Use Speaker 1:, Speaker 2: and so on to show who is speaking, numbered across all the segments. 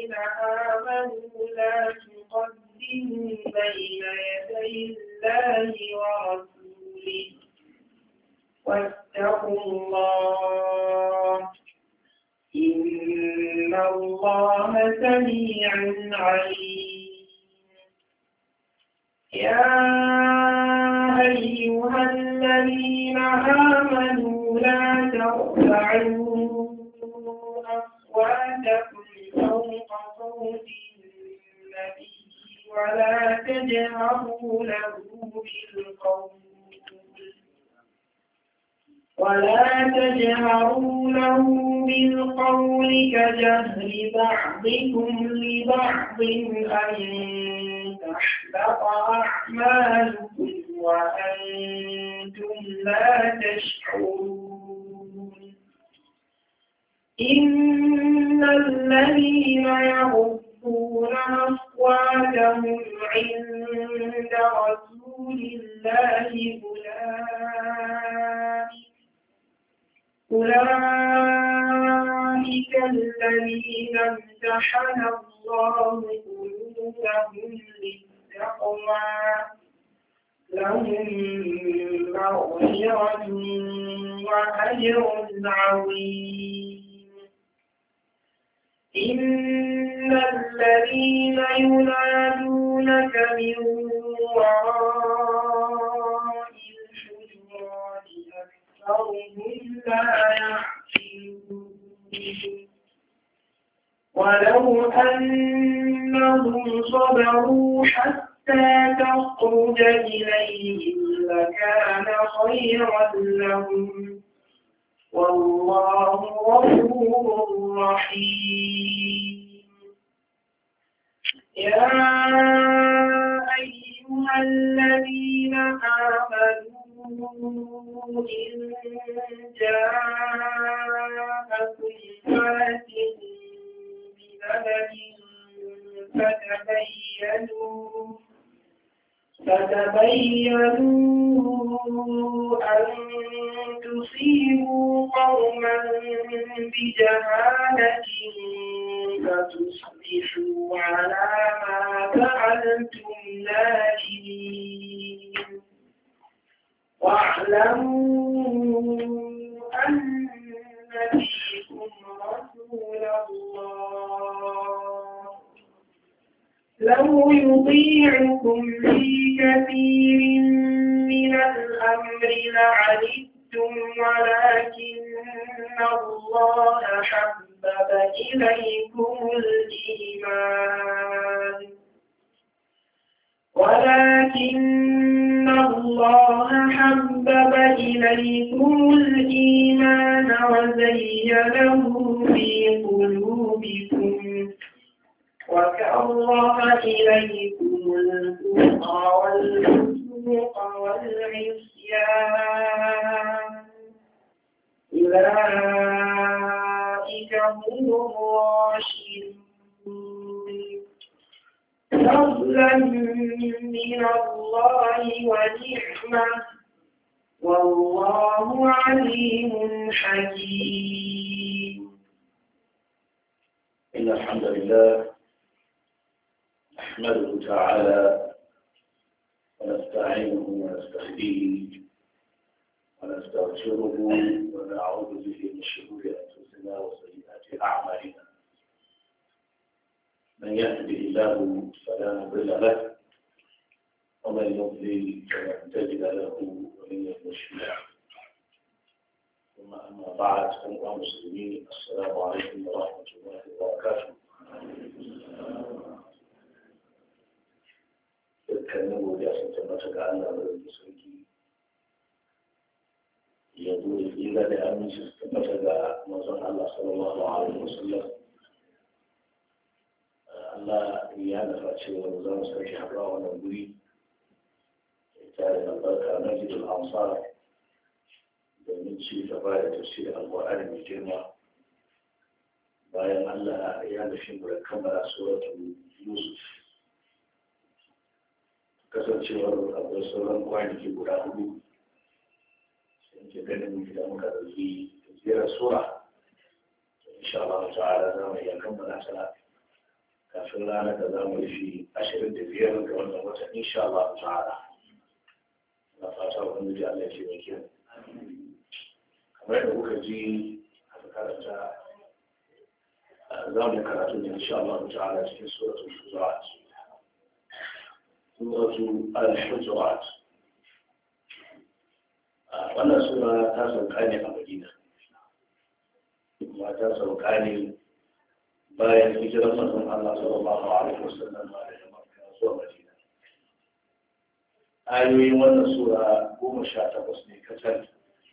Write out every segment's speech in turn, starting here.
Speaker 1: الذين آمنوا لا تقدموا بين يدي الله ورسوله واتقوا الله إن الله سميع عليم يا أيها الذين آمنوا لا ترفعوا أصواتكم فوق صوت النبي ولا تجهروا له بالقول كجهر بعضكم لبعض أن تحبط أعمالكم وأنتم لا تشعرون إن الذين يغضون أصواتهم عند رسول الله أولئك الذين امتحن الله قلوبهم للتقوى لهم مغفرة وأجر عظيم إن الذين ينادونك من وراء الحجرات أكثرهم لا يعقلون ولو أنهم صبروا حتى تخرج إليهم لكان خيرا لهم والله غفور رحيم يا أيها الذين آمنوا إن جاءكم فاسق فتبينوا أن تصيبوا قوما بجهالة فتصبحوا على ما فعلتم نادمين واعلموا أن فيكم رسول الله لو يطيعكم في كثير من الأمر لعنتم ولكن الله حبب إليكم الإيمان وزينه في قلوبكم وكره إليكم الكفر والفسوق والعصيان أولئك هم الراشدون فضلا من الله ونعمة والله عليم حكيم.
Speaker 2: إن الحمد لله نحمده تعالى ونستعينه ونستهديه ونستغفره ونعوذ به من شرور أنفسنا وسيئات أعمالنا. من يهده الله فلا مضل له ومن يضلل فلن تجد له وليا مرشدا. ثم أما بعد أيها المسلمين السلام عليكم ورحمة الله وبركاته. dukkanin godiya sun tabbata ga Allah da sarki yanzu da tsira da aminci su tabbata ga manzon Allah sallallahu alaihi wasallam. Allah ya nufa cewa za mu sake haɗuwa wannan guri tare da albarka na jidul ansar domin ci gaba da tafsirin alƙur'ani mai girma bayan Allah ya nufi mu da kammala suratul Yusuf. Kasancewar akwai sauran kwanaki guda hudu sai ke ganin idan muka ɗauki tafsirar sura insha Allah ta'ala za mu iya kammala ta kafin ranar da za mu rufe 25 ga wannan watan insha Allah ta'ala. Na fata wani ji Allah ce mai kyau. Kamar yadda kuka ji a karanta za mu karatu ne insha Allah ta'ala cikin suratul Hujurat. Suratul Al-Hujurat. Wannan sura ta sauka ne a Madina. Kuma ta sauka ne bayan hijirar manzon Allah sallallahu alaihi wasallam daga Makka zuwa Madina. Ayoyin wannan sura 18 ne kacal.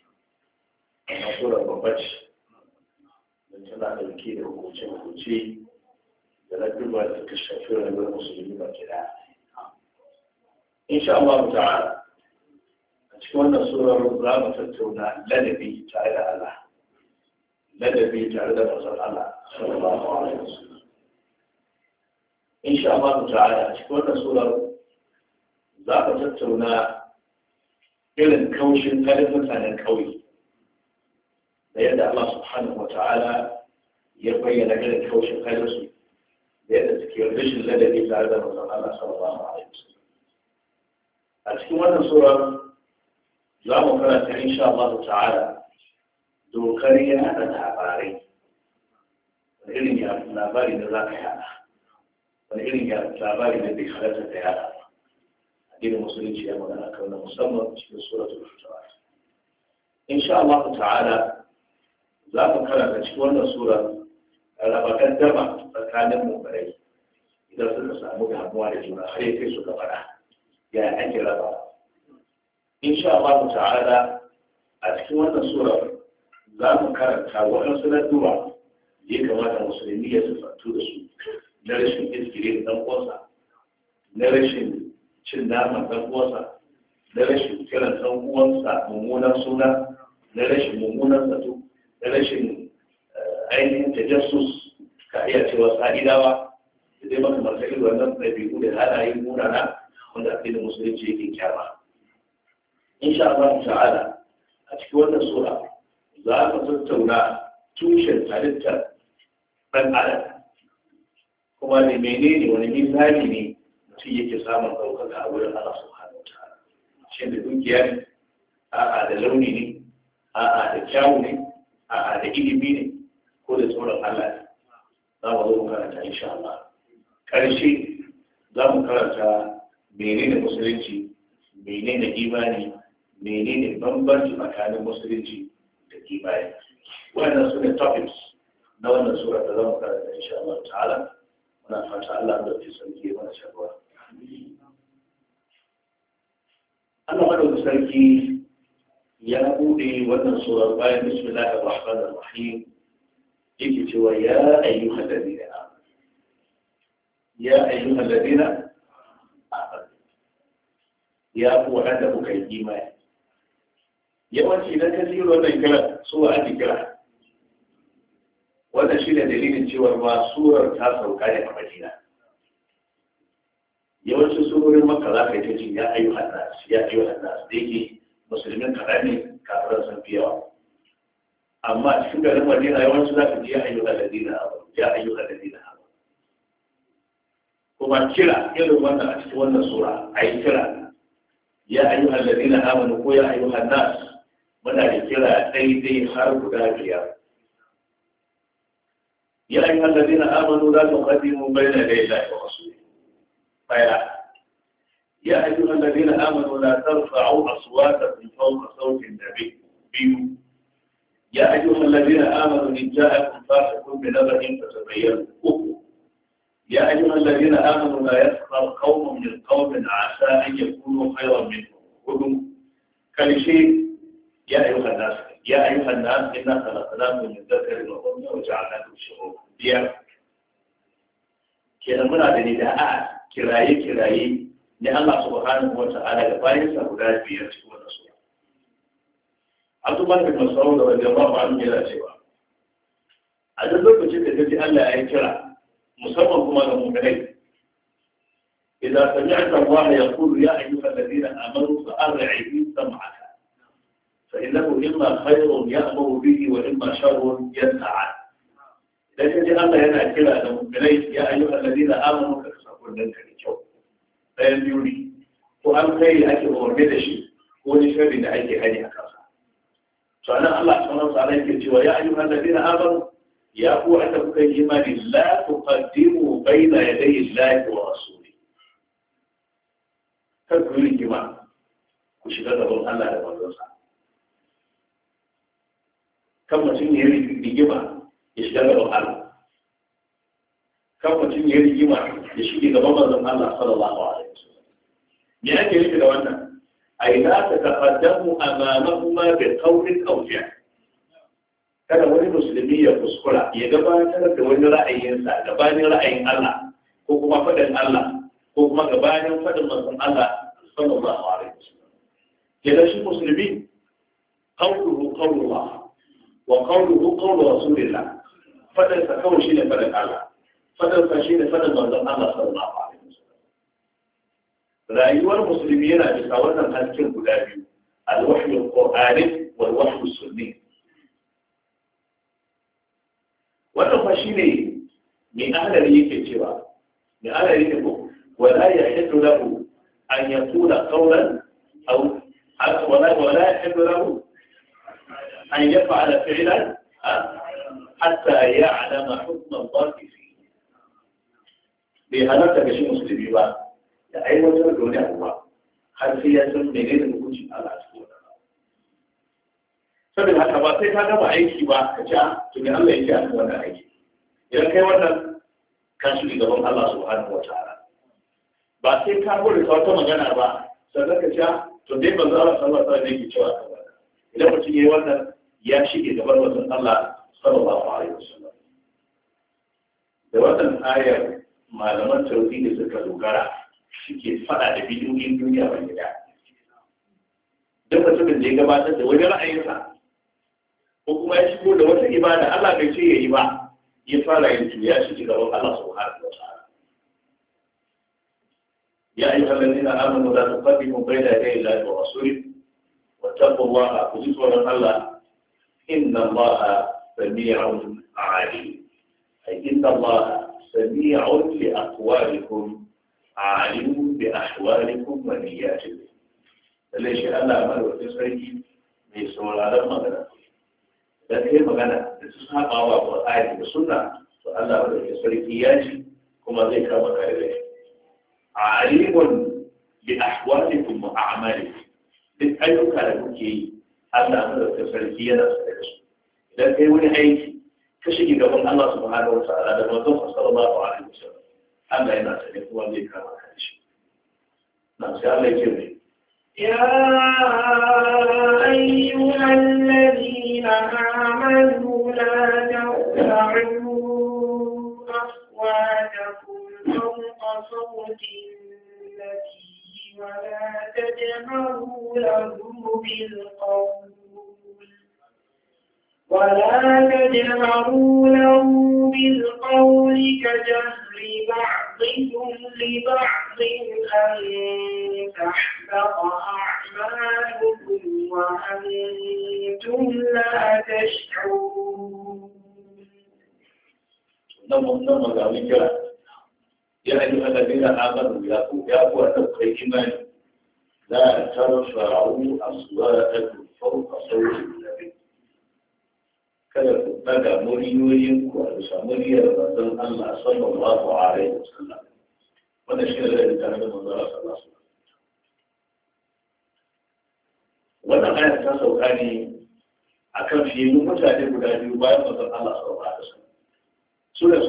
Speaker 2: Amma sura babba ce. Don tana ɗauke da hukunce-hukunce da na duba da suka shafi rayuwar musulmi ba gida. Insha Allah ta'ala a cikin wannan surar za mu tattauna ladabi tare da Allah. Ladabi tare da manzon Allah sallallahu alaihi wasallam. Insha Allah ta'ala a cikin wannan surar za mu tattauna irin kaushin kalin mutanen ƙauye da yadda Allah subhanahu wa ta'ala ya bayyana irin kaushin kalinsu da yadda suke rashin ladabi tare da manzon Allah sallallahu alaihi wasallam. A cikin wannan surar za mu karanta insha Allah ta'ala dokar yaɗa labarai. Wani irin labari da za ka yaɗa, wani irin labari da bai halatta da yaɗa ba. Addinin musulunci ya magana kan wannan musamman cikin suratul Hujurat. Insha Allah ta'ala za mu karanta cikin wannan sura raba gaddama tsakanin mu'minai idan suka samu damuwa da juna har ya kai suka faɗa ya ake raba. Insha Allah ta'ala a cikin wannan sura za mu karanta waɗansu ladduba ya kamata musulmi ya sifantu da su na rashin iskire da ɗan uwansa, na rashin cin naman ɗan uwansa, na rashin kiran ɗan uwansa mummunan suna, na rashin mummunan zato, na rashin ainihin tajassus ka iya cewa sa'idawa da dai makamantar irin wannan ɗabi'u da halaye munana wanda addinin musulunci yake kyama. Insha Allah ta'ala a cikin wannan sura za mu tattauna tushen halittar ɗan adam kuma ne menene wani misali ne mutum yake samun ɗaukaka a wurin Allah subhanahu wa ta'ala. Shin da dukiya ne, a'a da launi ne, a'a da kyawu ne, a'a da ilimi ne, ko da tsoron Allah ne. Za mu zo mu karanta insha Allah. Ƙarshe za mu karanta menene musulunci, menene imani, menene bambanci tsakanin musulunci da imani. Wannan su ne topics na wannan sura da za mu karanta insha Allah ta'ala. Muna fata Allah da ke sarki mana shagwa. Allah madaukakin sarki ya bude wannan sura bayan bismillahir rahmanir rahim yake cewa ya ayyuhal ladina amanu. Ya ayyuhal ladina amanu. Ya ku wanda kuka yi imani. Yawanci idan ka ji wannan kira suwa ake kira. Wannan shi ne dalilin cewa ma surar ta sauka ne a Madina. Yawancin surorin Makka za ka yi ta ji ya ayyuhan nas, ya ayyuhan nas da yake musulmin kaɗan ne kafiran sun fi yawa. Amma cikin garin Madina yawanci za ka ji ya ayyuhan ladina amanu, ya ayyuhan ladina amanu. Kuma kira irin wannan a cikin wannan sura a yi kira ya ayyuhan ladina amanu ko ya ayyuhan nas muna da kira daidai har guda biyar. يا أيها الذين آمنوا لا تقدموا بين يدي الله ورسوله. يا أيها الذين آمنوا لا ترفعوا أصواتكم فوق صوت النبي. يا أيها الذين آمنوا إن جاءكم فاسق بنبأ فتبينوا. يا أيها الذين آمنوا لا يسخر قوم من قوم عسى أن يكونوا خيرا منهم. كل شيء يا أيها الناس إنا خلقناكم من ذكر وأنثى وجعلناكم شعوبا. kenan muna da nida'a kiraye ne Allah subhanahu wa ta'ala da bayan sa guda biyar cikin wannan sura. Abdullah bin Mas'ud radiyallahu anhu yana cewa a duk lokacin da kaji Allah ya kira musamman kuma ga mu'minai idan sami'ta Allah yaqulu ya ayyuhal ladina amanu fa'ar'i sam'aka fa innahu imma khayrun ya'muru bihi wa imma sharrun yanha 'anhu. dan kaje Allah yana kira da mu'minai ya ayyuhal ladina amanu ka kasa kullun ka da kyau ɗayan biyu ne ko an kai ake umarni da shi ko wani sharri da ake hani a kansa to anan Allah subhanahu wa ta'ala yake cewa ya ayyuhal ladina amanu ya ku anda kuka yi imani la tuqaddimu bayna yaday Allahi wa rasuli kar ku yi rigima ku shiga gaban Allah da manzonsa kan mutum ya yi rigima ya shiga gaban Allah kan mutum ya yi rigima ya shige gaban manzon Allah sallallahu alaihi wasallam me ake nufi da wannan ai la tataqaddamu amamahuma bi qawlin aw fi'l kada wani musulmi ya kuskura ya gabatar da wani ra'ayinsa gabanin ra'ayin Allah ko kuma faɗin Allah ko kuma gabanin faɗin manzon Allah sallallahu alaihi wasallam kenan shi musulmi qawluhu qawlullah wa qawluhu qawlu rasulillah faɗin sa kawai shine faɗin Allah faɗin sa shine faɗin manzon Allah sallallahu alaihi wasallam rayuwar musulmi yana bisa wannan hasken guda biyu al-wahyu al-qur'ani wal wahyu as-sunni wannan fa shine mai ahlari yake cewa mai ahlari ne ko wala yahillu lahu an yaqula qawlan aw wala yahillu lahu an yaf'ala fi'lan hatta ya'lama hukm Allah fihi bai halatta ga shi musulmi ba da aiwatar da wani abu ba har sai ya san menene hukuncin Allah a cikin wannan saboda haka ba sai ka gama aiki ba ka ci to ne Allah yake a wannan aiki idan kai wannan ka shi gaban Allah subhanahu wa ta'ala ba sai ka gode ta wata magana ba sannan ka ci to dai banzo Allah sallallahu alaihi wasallam yake cewa ka wannan idan mutum yayi wannan ya shige gaban wannan Allah sallallahu alaihi wasallam da wannan ayar malaman tauhidi suka dogara suke fada da bidiyoyin duniya ban gida duk mutumin da ya gabatar da wani ra'ayinsa ko kuma ya shigo da wata ibada Allah bai ce yayi ba ya fara yin tuya shi gaban Allah subhanahu wa ta'ala ya ayyuhal ladina amanu la tuqaddimu bayna yaday Allahi wa rasulihi wattaqullaha kujizwan Allah inna Allaha sami'un 'alim ay inna Allaha sami'un li aqwalikum 'alimun bi ahwalikum wa niyyatikum lalle shi Allah madaukakin sarki mai sauraron magana da kai magana da su saba wa Qur'ani da Sunna to Allah madaukakin sarki ya ji kuma zai kama kare da shi alimun bi ahwalikum wa a'malikum duk ayyuka da kuke yi Allah madaukakin sarki yana sane da su idan kai wani aiki ka shige gaban Allah subhanahu wa ta'ala da manzon sallallahu alaihi wasallam Allah yana sane kuma zai kama kare da shi na sai Allah ya ce
Speaker 1: يا أيها الذين آمنوا لا ترفعوا أصواتكم فوق صوت النبي ولا تجهروا له بالقول كجهر بعضكم لبعض أن تحبط أعمالكم وأنتم لا تشعرون.
Speaker 2: يا أيها الذين آمنوا يا قوة الإيمان لا ترفعوا أصواتكم فوق صوت النبي. kada ku daga muryoyinku a bisa muryar manzon Allah sallallahu alaihi wasallam wanda shi ne da tare da manzon Allah sallallahu alaihi wasallam wannan ayat ta sauka ne akan fiye mutane guda biyu bayan manzon Allah sallallahu alaihi wasallam su da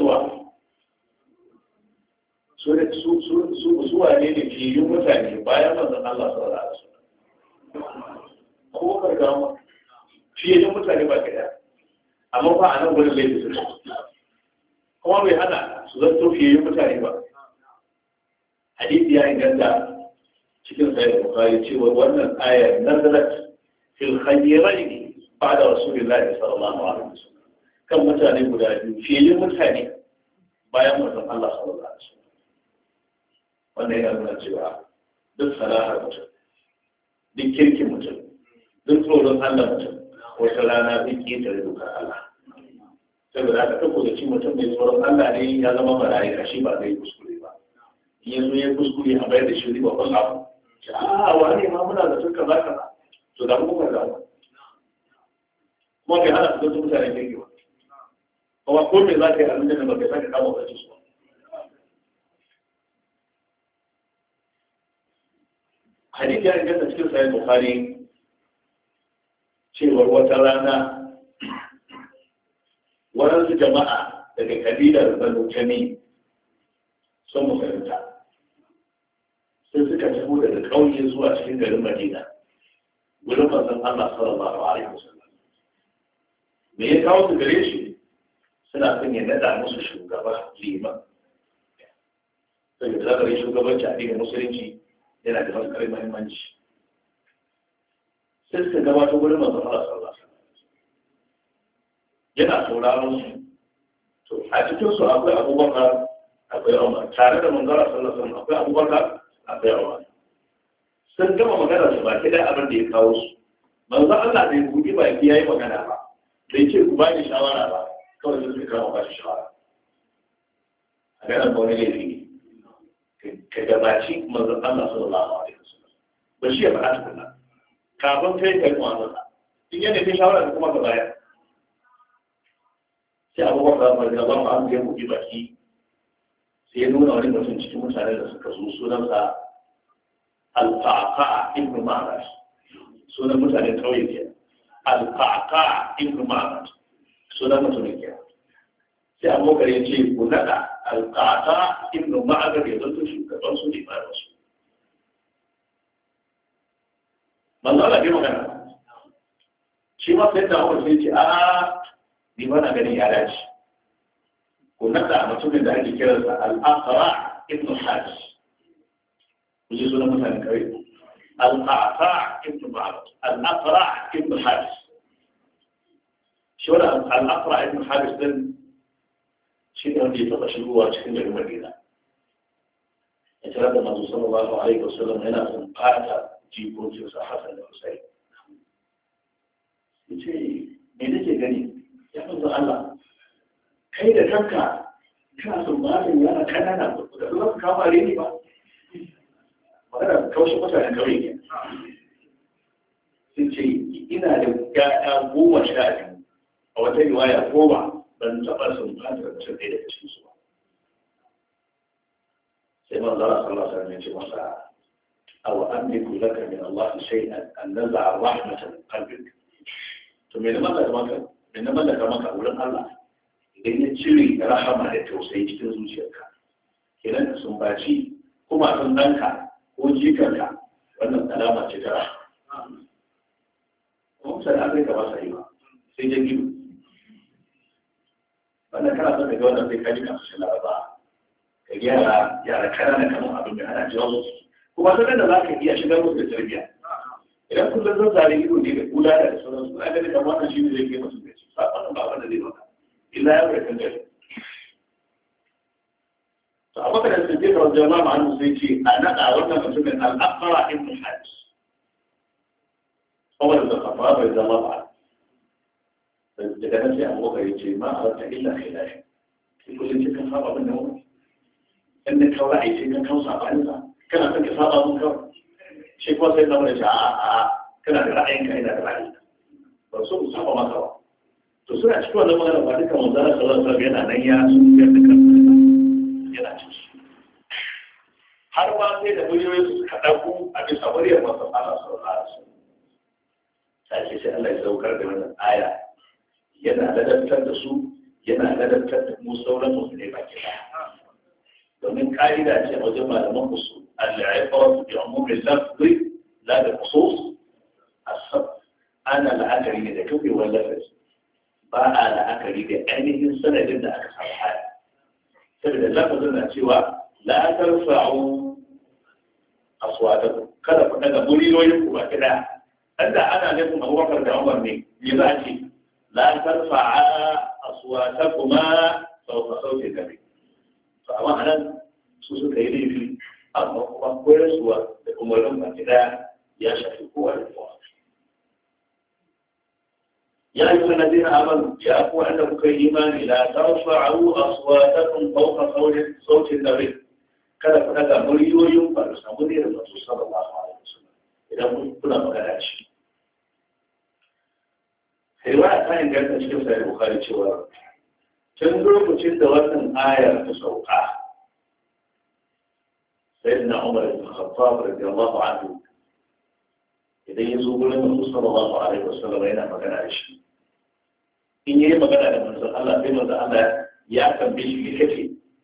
Speaker 2: suwa ne da fiye mutane bayan manzon Allah sallallahu alaihi wasallam ko kargama fiye mutane ba kada amma ba a nan gudun laifin su kuma bai hana su zanto fiye yin mutane ba hadisi ya inganta cikin sahih bukhari cewa wannan ayar nazalat fil khayrayn ba'da rasulillahi sallallahu alaihi wasallam kan mutane guda biyu fiye yin mutane bayan manzon Allah sallallahu alaihi wasallam wannan yana nuna cewa duk salahar mutum duk kirkin mutum duk tsoron Allah mutum wata rana zai ƙetare dokar Allah saboda aka tako da ci mutum mai tsoron Allah ne ya zama mala'ika shi ba zai kuskure ba in yanzu ya kuskure a bayar da shi riba ban abu a wani ma muna da sun kaza kaza to da kuma da kuma kai hana su da mutane ne ba kuma ko me za ka yi abin da ba kai saka kama wani su hadisi ya inganta cikin sahih bukhari cewar wata rana waɗansu jama'a daga kabilar Banu Tamim sun musulunta sai suka tafi daga ƙauye zuwa cikin garin Madina wurin manzon Allah sallallahu alaihi wasallam me ya kawo su gare shi suna son ya nada musu shugaba liman sai da zakarin shugabanci a addinin musulunci yana da matuƙar muhimmanci sai suka gabatar wurin manzon Allah sallallahu alaihi wasallam yana sauraron su to a cikin su akwai Abubakar akwai Umar tare da manzon Allah sallallahu alaihi wasallam akwai Abubakar akwai Umar sun gama magana su ba kida abin da ya kawo su manzon Allah bai buɗi baki yayi magana ba bai ce ku bani shawara ba kawai sai suka kama ba shi shawara a ganin ba wani laifi ne ka gabaci manzon Allah sallallahu alaihi wasallam ba shi ya faɗa tukuna kafin kai kai kuma Allah in yana kai shawara da kuma ka bayar sai Abubakar da Allah ma an ga mu baki sai ya nuna wani mutum cikin mutane da suka zo sunansa Al-Qaqa ibn Ma'bad sunan mutane kauye ke Al-Qaqa ibn Ma'bad sunan mutum ke sai Abubakar ya ce ku nada Al-Qaqa ibn Ma'bad ya zanto shugaban su ne ba su manzo Allah bai magana shi ma sai da Umar sai ce a ni ba na ganin ya dace ko nada mutumin da ake kiransa Al-Aqra ibn Habs kuje sunan mutanen kawai Al-Aqra ibn Ma'bad Al-Aqra ibn Habs shi wannan Al-Aqra ibn Habs din shi ne wanda ya taba shigowa cikin garin Madina ya tare da manzo sallallahu alaihi wasallam yana son fata jikokinsa Hassan da Hussein. Ya ce, me nake gani? Ya manzo Allah, kai da kanka kana son matan yana kanana da zuwa ka kama reni ba. Magana kaushe mutanen kauye ne. Sun ce, ina da ƴaƴa 12 a wata riwaya 10 ban taɓa son fata da mutum ɗaya daga cikinsu ba. Sai manzo Allah sallallahu alaihi wasallam ya ce masa أو أملك لك من الله شيئا أن نزع الرحمة من قلبك ثم إنما لك مك أولا الله إذا يتشري رحمة لتوسعي تنزوجك كنا سنباتي كما تنبنك وجيكك وأن السلامة تترى هم سنعطيك وسعيما سيجيب وأنا كنا سنجوانا في كلمة سنة أربعة يا كنا كما أبنى أنا جوزت kuma sanar da za ka iya shigar musu da tarbiyya idan kullum zan zare ido ne da kula da sauran su aka da kamar shi ne zai kai musu da shi sakon ba wanda zai maka illa ya bai kan gari to a maka da sun je kawai jama'a ma'anu sai ce a naɗa wannan mutumin al'akara ibn hajj kawai da kafa bai zama ba daga nan sai abubakar ya ce ma a rata illa khilafi sai kullum ce kan saba abin da wani inda kawai ra'ayi sai kan kawo sabaninsa kana son ka saba mun kawai shi kuma sai zama da shi a kana da ra'ayin ka ina da ra'ayi ba so ku saba maka ba to suna cikin wannan magana ba duka manzara sallallahu alaihi yana nan ya su ya duka yana ciki har ma sai da miliyoyi su ka dauko a bisa muryar manzon Allah sallallahu alaihi wasallam sai sai Allah ya saukar da wannan aya yana ladabtar da su yana ladabtar da mu sauran musulmai baki daya domin ka'ida ce a wajen malaman usul al-ibratu bi umumi al-lafz la bi khusus as-sabab ana la'akari ne da kawai wannan ba a la'akari da ainihin sanadin da aka samu haya saboda lafazin na cewa la tarfa'u aswatakum kada ku daga muryoyin ku ba kida da ana nufin Abubakar da Umar ne me za a ce la tarfa'a aswatakuma sawfa sauti kabi to amma anan su suka yi laifi amma kuma koyarwa da umarnin ba kida ya shafi kowa da kowa يا أيها الذين آمنوا يا أخوة أنكم كإيمان لا ترفعوا أصواتكم فوق صوت النبي kada ku daga muryoyin ba da samu ne da Rasul sallallahu alaihi wasallam idan kuna magana da shi. Riwaya ta inganta cikin Sahih Bukhari cewa tun lokacin da wannan ayar ta sauka sayyidina Umar ibn Khattab radiyallahu anhu idan ya zo gurin Rasul sallallahu alaihi wasallam yana magana da shi. In yayi magana da manzon Allah sai manzon Allah ya tambaye shi me kake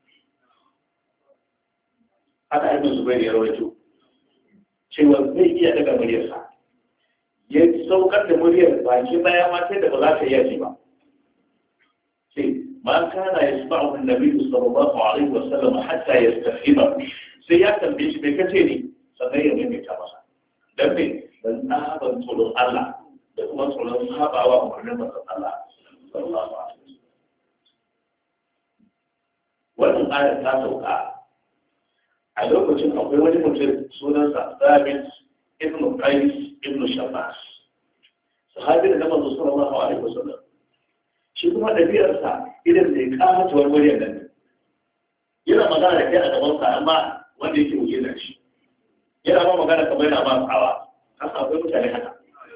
Speaker 2: haka ibn Zubair ya rawaito cewa zai iya daga muryarsa ya saukar da muryar baki baya ma sai da ba za ta iya ji ba sai ma kana yasma'u an-nabi sallallahu alaihi wa sallam hatta yastafhima sai ya tambaye shi bai kace ne sannan ya maimaita masa dan me dan tsaban tsoron Allah da kuma tsoron sabawa umarnin manzon Allah sallallahu alaihi wa sallam wannan ayar ta sauka a lokacin akwai wani mutum sunansa Thabit ibn Qais ibn Shammas sahabi da manzo sallallahu alaihi wasallam shi kuma ɗabi'arsa idan da ya kawo wani muryar nan yana magana da kai a gaban sa amma wanda yake wuce da shi yana ma magana kamar yana ma tsawa haka akwai mutane haka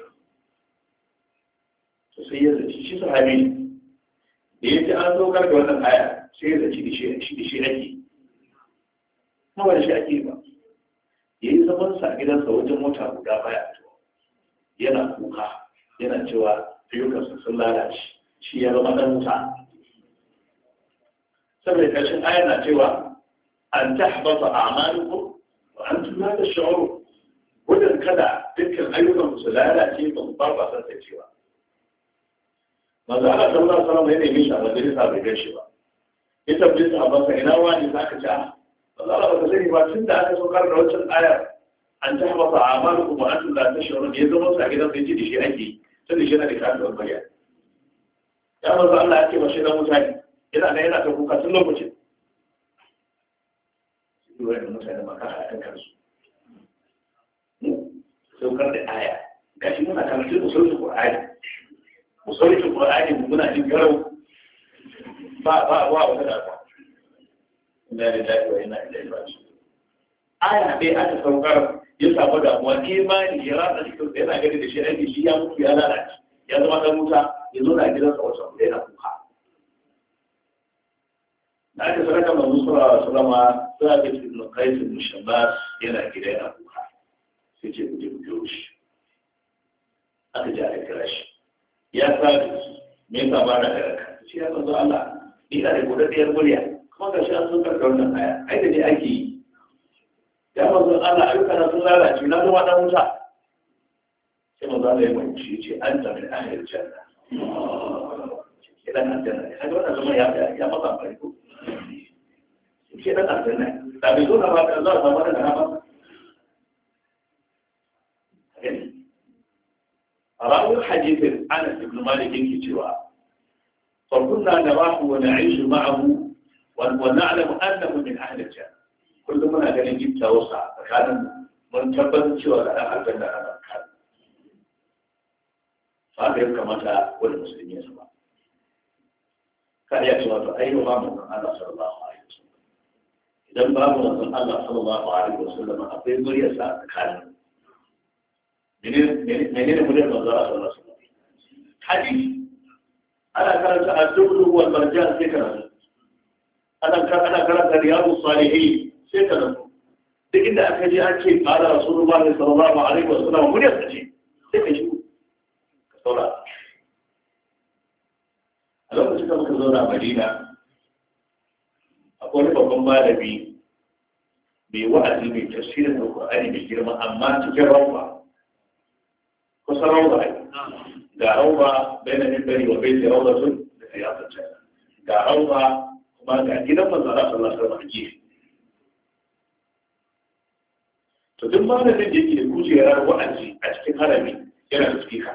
Speaker 2: to sai ya zaci shi sahabi da yake an zo da wannan aya sai ya zaci da shi ake kuma da shi ake ba ya yi zaman sa gidansa wajen mota guda baya fitowa yana kuka yana cewa ayyukansa sun lalace shi ya zama dan wuta saboda kashin aya na cewa an tahbata a'malukum wa antum la tash'urun wajen kada dukkan ayyukan su lalace ba ba san ta cewa manzo Allah sallallahu alaihi wasallam yana yin shi a majalisa bai gaishe ba ita bisa ba sai ina wani zaka ci Allah ba sani ba tun da aka saukar da wancan ayar an ta haɓasa a amalu kuma an tunda ta shawarar da ya zama sa gidan sai ce da shi ake tun da shi yana da kasuwar bayani ya mazu Allah ya ce mashi na mutane yana ta kuka tun lokacin su yi da mutane maka a kan kansu saukar da aya ga shi muna karatu musulun Qur'ani muna jin garau ba wata da ta inna lillahi wa inna ilaihi raji'un aya dai aka saukar ya samu damuwa imani ya rasa cikin yana gani da shi aiki shi ya mutu ya lalace ya zama dan wuta ya zo na gidansa wata kuma yana kuka da aka saraka manzo sallallahu alaihi wasallam sai aka ce ibn Qais ibn Shammas yana gida yana kuka sai ce kuje ku biyo shi aka ji aka kira shi ya sabi me yasa ba da karaka shi ya manzo Allah ina da godadiyar murya kuma ga shi an sun karɓar wannan aya ai da ne ake yi ya manzo Allah ayyuka na sun lalace na zama dan wuta sai manzo Allah ya mai shi ce an ta min ahlil janna idan aljanna ne kaga wannan zama ya maka bai ko shi dan aljanna da bai zo na ba da Allah ta bada da ba rawi hadithin Anas ibn Malik yake cewa fa kunna narahu wa na'ishu ma'ahu ونعلم أنه من أهل الجنة كل من أجل جبت وسع فكان من تبت شوى لأهل الجنة أنا كان فأخير كما جاء والمسلمين سبحانه كان يأتوا أيها من الله صلى الله عليه وسلم إذا باب من الله صلى الله عليه وسلم أقول مريا ساعة كان منين مريا من الله صلى الله عليه وسلم حديث أنا كانت الدبل والمرجان في كنزل ana karanta riyadu salihin sai ka nasu duk inda aka ji an ce qala rasulullah sallallahu alaihi wasallam mun yasa ce sai ka shi ka saurara a lokacin da muka zauna a Madina akwai wani babban malami mai wa'azi mai tafsirin Alƙur'ani mai girma amma cikin rawba kusa rawba ga rawba bayan minbari wa baiti rawdatun da riyadul janna ga rawba ba ga gidan manzo Allah sallallahu alaihi wasallam ke to duk malamin da yake da kujerar wa'azi a cikin harami yana da speaker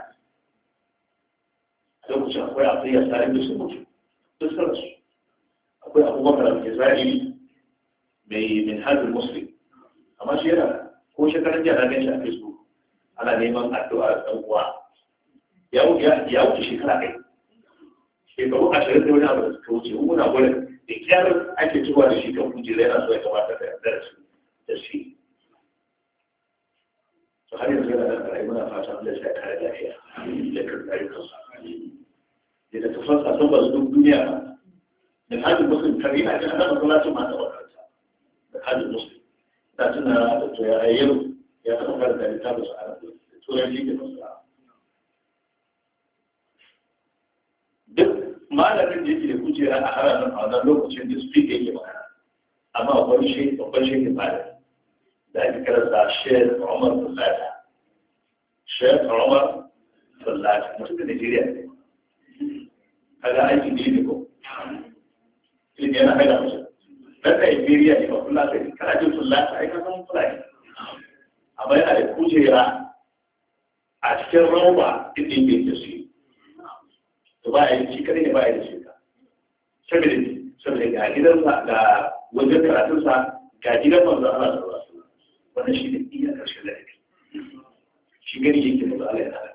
Speaker 2: a lokacin akwai afiya tsarin da su mutu duk sarsu akwai abubakar al-jazairi mai minhajul muslim amma shi yana ko shekaran jiya na ganshi a Facebook ana neman addu'a da ɗan uwa ya wuce shekara ɗaya shekaru 20 da wani abu da suka wuce muna gwada da kyar ake cewa da shi kan kujera yana so ya gabatar da darasi da shi to har yanzu yana da rai muna fata Allah ya kare lafiya da karɓar kansa da tafasa san ba su duniya ba da hajji muslim kare a cikin annabi sallallahu alaihi wasallam da hajji muslim da tuna da to ya yau ya taɓa karanta littafin sa a to ya ji da fasara duk malamin da yake da kujera a haramin a wannan lokacin da speak yake magana amma babban shi malami da ake karanta Sheikh Umar Sallata Sheikh Umar Sallata mutum da Najeriya ne kaga aiki ne ko ilimi yana haida musu dan Najeriya ne ba kula da kana jin Sallata ai ka san fulani amma yana da kujera a cikin roba inda yake da shi to ba ya yi shi kadai ne ba ya da shi ka saboda ga gidansa ga wajen karatunsa ga gidan manzo Allah sallallahu alaihi wasallam wannan shi ne iya karshen ladabi shi gani yake manzo Allah ya hada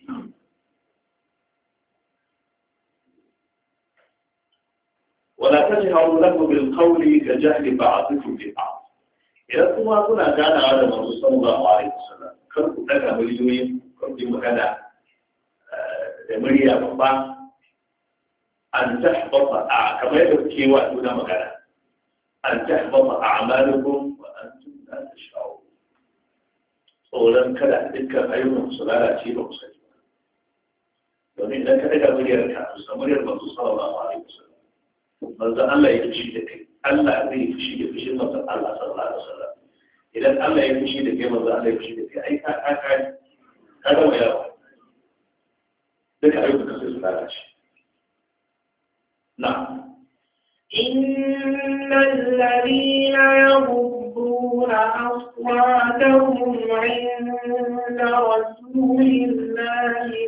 Speaker 2: ولا تجهروا له بالقول كجهل بعضكم ببعض idan kuma kuna ganawa da manzo sallallahu alaihi wasallam kar ku daga miliyoyin kar ku magana da murya babba an tahbata kamar yadda kuke wa juna magana an tahbata a'malukum wa antum la tash'urun tsoron kada dukkan ayyukan su lalace ba ku sani domin idan ka daga muryar ka su muryar manzo sallallahu alaihi wasallam manzo Allah ya fushi da kai Allah zai fushi da fushin manzo Allah sallallahu alaihi wasallam idan Allah ya fushi da kai manzo Allah ya fushi da kai ai ka ga mai yawa duka ayyukan su lalace na'am
Speaker 1: innal ladina yaghudduna aswatahum 'inda rasulillahi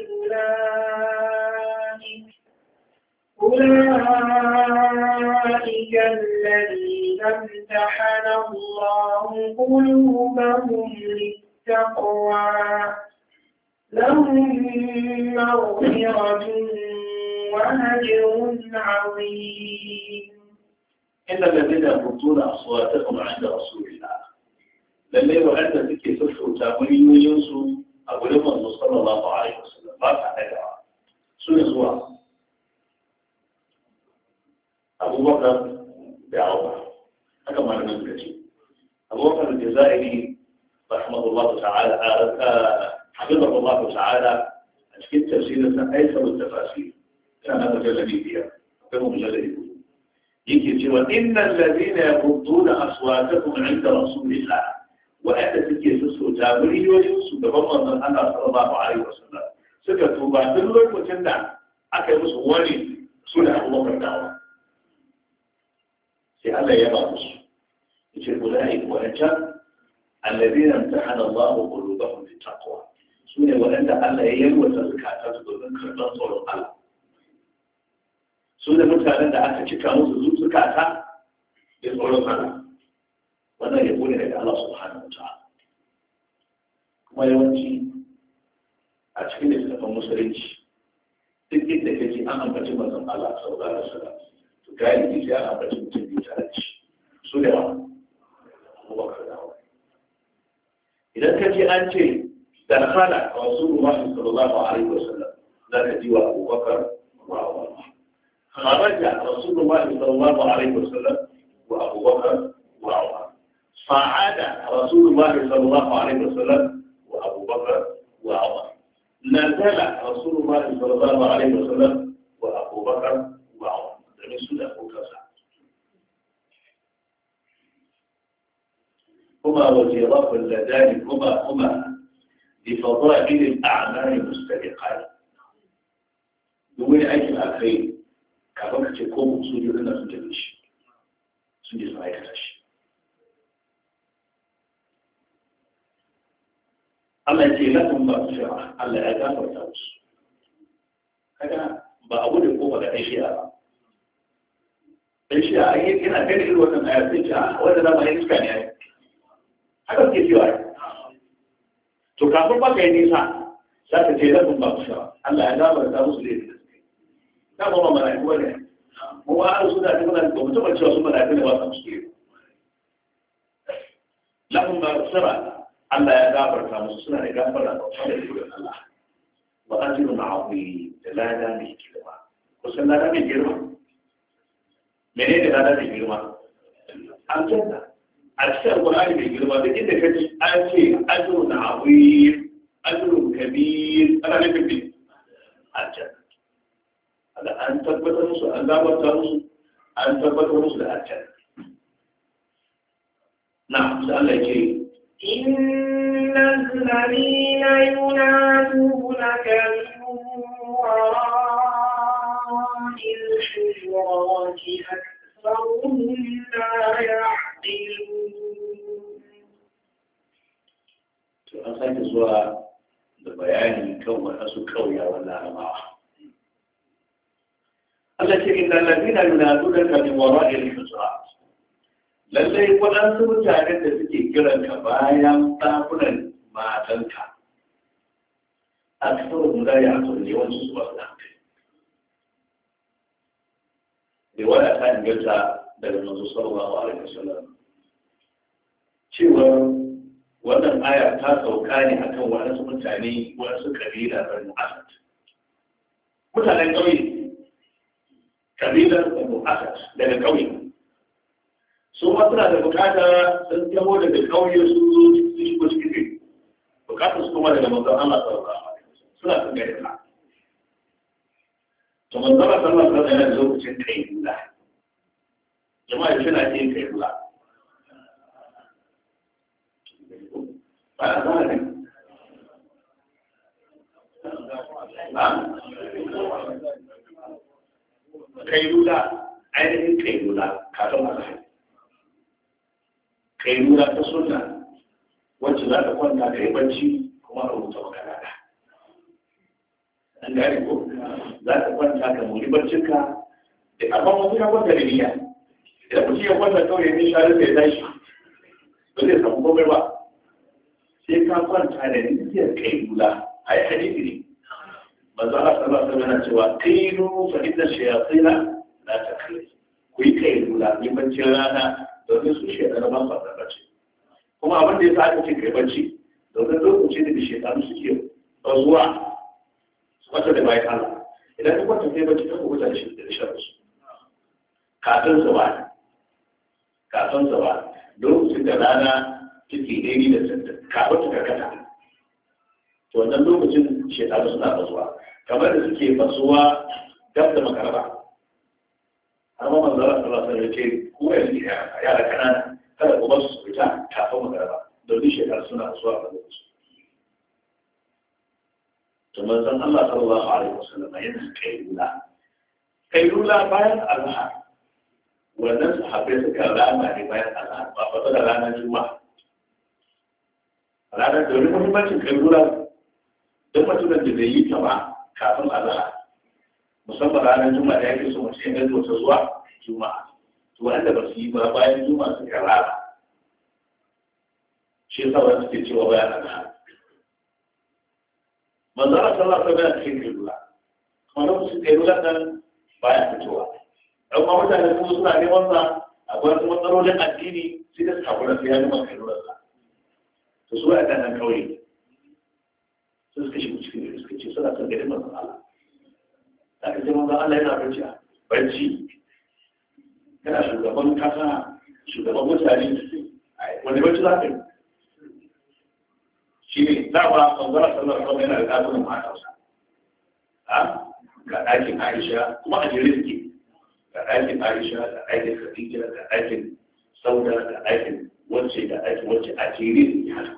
Speaker 1: أولئك الذين امتحن الله قلوبهم للتقوى لهم مغفرة وأجر عظيم
Speaker 2: إن الذين يغضون أصواتهم عند رسول الله للي وعند ذكي تفسر تامين وينسوا أبو لمن صلى الله عليه وسلم ما تعالى سنة سواء أبو بكر بعمر هذا ما نقول أبو بكر الجزائري رحمه الله تعالى حفظه الله تعالى في تفسير أيسر التفاسير كان مجلدي فيها كانوا مجلدي يجي وإن الذين يغضون أصواتهم عند رسول الله وأنت تجي تسوء جابري ويوسف بمن الله صلى الله عليه وسلم سكتوا بعد الله وتندع أكل مسواني سنة أبو بكر دعوة الله يبارك يقول أولئك وأنجب الذين امتحن الله قلوبهم للتقوى سنة وأنت الله يلوى زكاة تقول كرنا صور الله سنة مثلا أنت تكامل زكاة يصور الله وأنا يقول لك الله سبحانه وتعالى كما يوجي أتكلم في المسلمين تكتب لك أن أمتي مثلا الله صلى الله عليه وسلم galibi sai ana bacin mutum biyu tare da shi su da yawa abubakar da hawa idan ka ji an ce dakhala rasulullah sallallahu alaihi wasallam za ka ji wa abubakar wa hawa kharaja rasulullah sallallahu alaihi wasallam wa abubakar wa hawa sa'ada rasulullah sallallahu alaihi wasallam wa abubakar wa hawa nazala rasulullah sallallahu alaihi wasallam wa abubakar wa hawa سنة أخرى هما وزيراف اللذان هما لفضائل الأعمال المستبقات دون أجل الخير كفاك تكون سجل لنا سجلش سجل صحيح لش الله يجي لكم مغفرة الله يغفر تاوس هذا بأقول لكم هذا أشياء shi a yi yana gani irin wannan ayatun ta wanda za mu yi iska ne ai haka ke cewa to kafin ba ka yi nisa saka ce lafin ba kusa Allah ya gafarta musu laifin da suke na kuma mala'iku ba ne mu ba a suna da mana ba mutum cewa su mala'iku ne ba su suke lafin ba kusa Allah ya gafarta musu suna da gafara da wanda ke wurin Allah wa ajrun azim da lada mai girma kusan lada mai girma menene lada mai girma aljanna a cikin alƙur'ani mai girma da inda kaji an ce ajrun azim ajrun kabir ana nufin bi aljanna haka an tabbatar musu an gafarta musu an tabbatar musu da aljanna na'am sai Allah ya ce
Speaker 1: إن الذين ينادونك من وراء الحجرات أكثرهم لا يعقلون.
Speaker 2: an sake zuwa da bayani kan waɗansu ƙauyawan larabawa. Allah ce inda lalina yunadunaka min wara'il hujurat. Lallai waɗansu mutanen da suke kiran ka bayan ɗakunan matanka. A kasar da ya asali yawancin su ba su da hankali. Riwaya ta inganta daga manzo sallallahu alaihi wasallam cewa wannan aya ta sauka ne akan waɗansu mutane waɗansu kabila Banu Asad. Mutanen ƙauye, kabilar Banu Asad daga ƙauye. Su ma suna da bukata sun taho daga ƙauye su shigo cikin gari. Bukatar su kuma daga manzon Allah sallallahu alaihi wasallam suna son gari ka. To manzon Allah sallallahu alaihi wasallam yana lokacin kailula. Jama'a suna yin kailula. Ba za a ne. Kailula, ainihin kailula, kafin mazahari. Kailula ta sunna, wacce za ta kwanta da yi bacci kuma a rubuta magana da. An gane ko? Za ta kwanta ka muri baccinka, da abin wasu ya kwanta da niyya. Idan mutum ya kwanta kawai ya shari sai ya tashi, ba zai samu komai ba. Sai ka kwanta da niyyar kailula, a yi hadisi ne. Manzo Allah sallallahu alaihi wasallam cewa kailu fa inna shayatina la takil. Ku yi kailula, ni baccin rana domin su shaytan ba su da bacci. Kuma abin da yasa aka ce kai bacci, domin lokacin da shaytan suke zuwa su kwanta da bayan Allah. Idan ka kwanta kai bacci ka kuɓuta da shi da sharri. Kafin sa ba lokacin da rana take daidai da sanda kafin ta karkata. To wannan lokacin shekaru suna basuwa kamar da suke basuwa dab da makaraba har ma manzara sallallahu alaihi wasallam ce ko yanzu yara kanana kada ku basu su fita kafin makaraba domin shekaru suna basuwa a lokacin to manzon Allah sallallahu alaihi wasallam yana kailula bayan azhar wannan sahabbai suka rama ne bayan azhar ba fa da ranar juma'a ranar da muhimmancin kailula duk mutumin da bai yi ta ba kafin azhar musamman ranar juma'a da yake so mutum ya gazo ta zuwa juma'a to wanda ba su yi ba bayan juma'a su karara shi yasa wanda suke cewa bayan azhar manzara sallallahu alaihi wasallam cikin kailula kuma lokacin kailula nan baya fitowa dan kuma mutane kuma suna neman sa akwai wasu matsalolin addini sai da su hakura sai ya gama kailular sa to su a nan kauye sun suka shigo cikin gari suka ce suna son gari manzon Allah da ka ce manzon Allah yana barci yana shugaban kasa shugaban mutane wani barci za ka yi shi ne dama manzon Allah sallallahu alaihi wasallam yana da ɗakunan matarsa ga ɗakin Aisha kuma a jere suke ga ɗakin Aisha da ɗakin Khadija da ɗakin Sauda da ɗakin wacce da ɗakin wacce a jere suke haka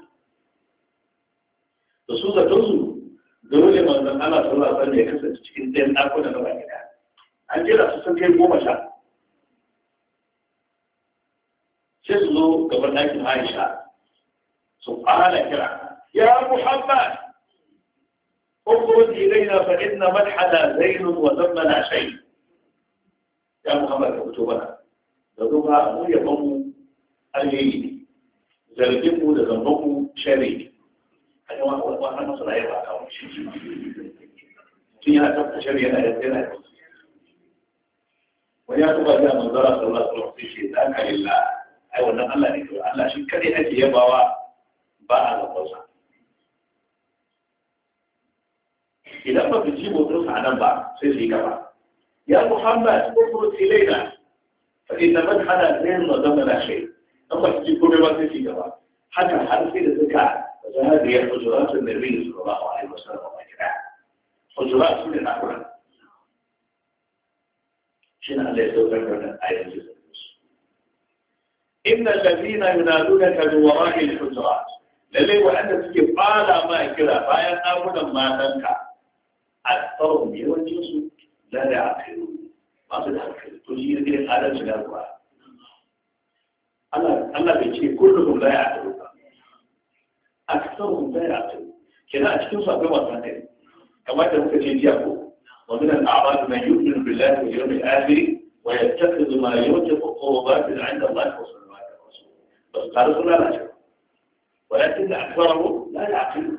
Speaker 2: da su zaton su dole manzon Allah sallallahu alaihi wasallam ya kasance cikin ɗayan ɗakunan gaba gida an jera su sun kai 10 sai su zo gaban ɗakin Aisha su fara kira ya Muhammad اخرج إلينا فإن مدحنا زين وذمنا شيء يا محمد اكتبنا لذوبها مو يقوم الجيد زرجمه لذنبه شريك haka wannan masana ya ba kawo shi tun yana tabbata shari'a yana wani ya tuba da manzara sallallahu alaihi wasallam sai ce da ka illa ai wannan Allah ne to Allah shi kadai ake yabawa ba a gabansa idan ba ku ji motsin sa nan ba sai su yi gaba ya Muhammad ukhruj ilayna fa inna man hada ghayr ma zamana shay amma ji ko ba sai su yi gaba haka har sai da suka zahari ya hujuratun nabi sallallahu alaihi wasallam wa kira hujurat sun da Qur'an شنو الله يسوي لنا آية إن الذين ينادونك من وراء الحجرات للي وأنت تجي قال ما كذا فايا نامنا ما تنكا أكثرهم يوجسوا لا يعقلون ما تدخل تجير إلى هذا الجلال الله بيجي كلهم لا يعقلون أكثرهم لا يعقلون كذا أشكي صاحب ما تنكا كما تنكا تجيبه ومن الأعراب من يؤمن بالله واليوم الآخر ويتخذ ما يوجب قربات عند الله وصلوات الرسول بس قالوا لا شيء ولكن أكثرهم لا يعقلون